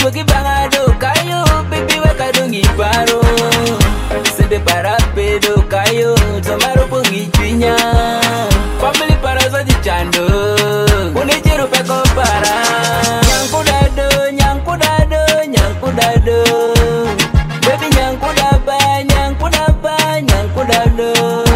duogi bangado kayo, baby weka dungi paro. Sende para pedo kayo, tomaro pungi pinya. Family para sa di chando, unichiru peko para. Nyankudado, nyankudado, nyankudado. Baby nyankudaba, nyankudaba, nyankudado.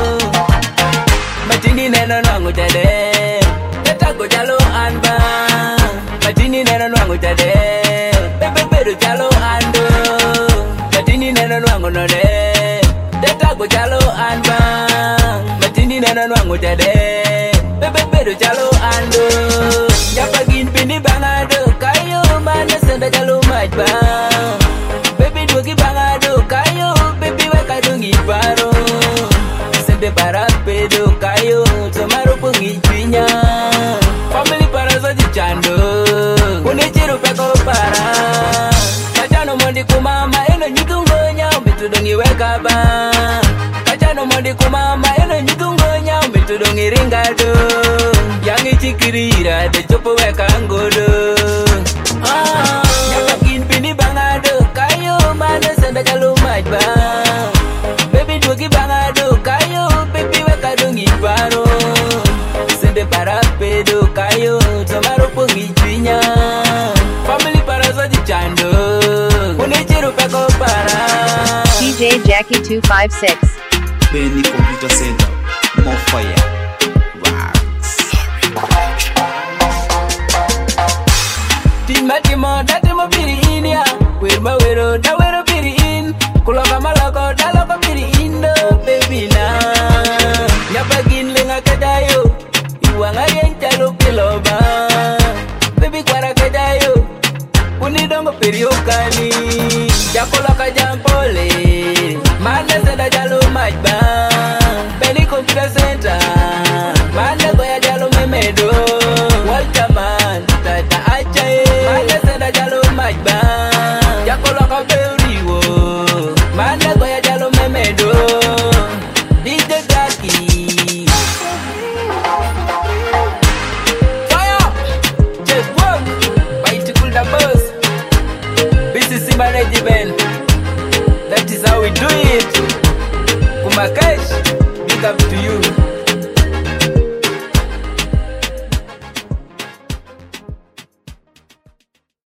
Matini neno nangu jade, tetago jalo anba. Matini neno nangu jade, bebe beru jalo ando. Matini neno nangu node, tetago jalo anba. Matini neno nangu jade, bebe beru jalo ando. Japagin bini bangado kayo, mana senda jalo majba. Baby duogi bangado kayo, baby weka dungi paro. Sende para pedo kayo, tomaro pungi pinya. Family para sa di chando, unichiru peko para. Kachano mondi kumama, eno nyutungonya, umitu dongi weka ba. Kachano mondi kumama, eno nyutungonya, umitu dongi ringado. Yangi chikirira, de chopo weka ngodo. Nyapakin bini bangado kayo, mana senda jalo majba. Baby duogi bangado kayo, baby weka dungi paro. Sende para pedo kayo, tomaro pungi pinya. Family para sa di chando, unichiru peko para. DJ Jackie 256. Benny Computer Center, more fire. Timatimo, datimo piri in ya. Wirma wero, da wero piri in. Kuloka maloko, da loko piri in do, baby na. Nyapagin lenga kadayo, iwanga yenchalo piloba. Baby kwara kadayo, unidongo piri okani. Jakoloka jampole, manda seda jalo majba. Benny Computer Center, manda goya jalo memedo. Walter man, tata ajae. Manda seda jalo majba. Jakoloka beuriwo, manda goya jalo memedo. DJ Jackie. Fire! Just work. Bicycle the bus. BCC management. That is how we do it. Kumakash, big up to you.